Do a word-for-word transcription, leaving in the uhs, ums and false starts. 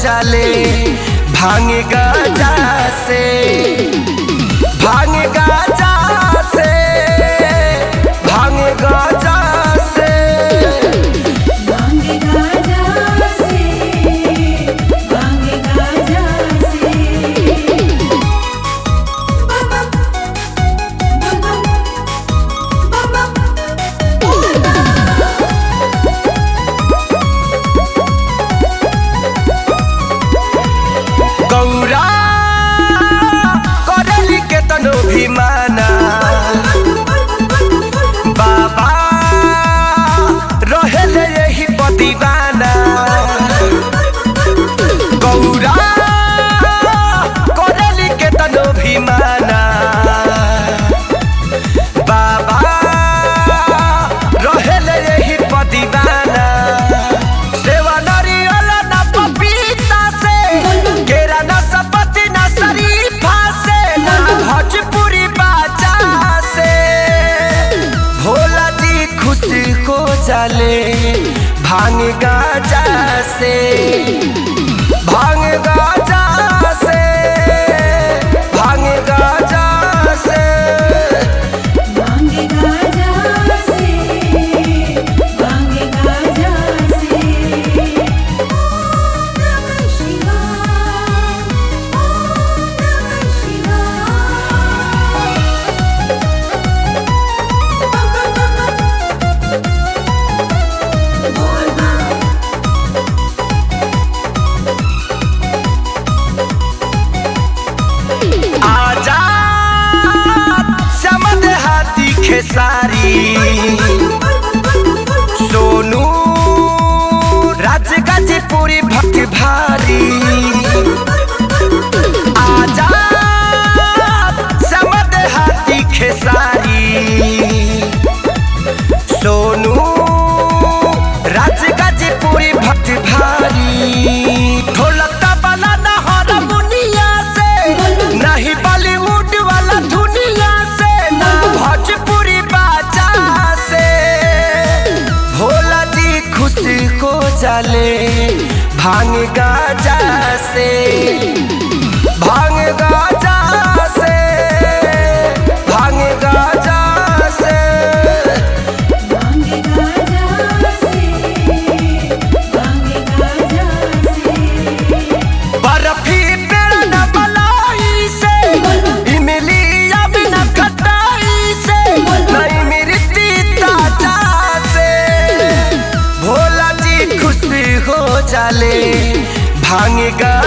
जाले भांग गाजा से, भांग गाजा से, भांग गाजा से, भांग गाजा से, भांग गाजा से। बम बम बम बम बम बम। गौरा करली के तनो भी माना, बाबा रहेले यही पदीवाना। गौरा करली के तनो भी माना, बाबा रहेले यही पदीवाना। सेवा नारियल ना पपीता से, केरा ना सपति ना शरीफा से, ना भोजपुरी बाजा से। भोला जी खुश हो जाले भांग गाजा से, भांग गाजा से, भांग गाजा से, भांग गाजा से, भांग गाजा से। ओम नमः शिवाय, ओम नमः शिवाय। बम बम बम बम। बोल बम। आजा समद हाथी खेसारी, सोनू राज गाजीपुरी भक्त भारी। आजा समद हाथी खेसारी, सोनू राज गाजीपुरी भक्त भारी। ढोलक तबला ना हारमोनिया से, नहीं बॉलीवुड वाला दुनिया से, ना भोजपुरी बाजा से। भोला जी खुश हो जाले भांग गाजा से, भांग गाजा से, भांग गाजा से, भांग गाजा से, भांग गाजा से। बर्फी पेड़ न मलाई से, इमली अब न खटाई से, नहीं मिर्ची ताजा से। भोला जी खुश हो जाले भांग गाजा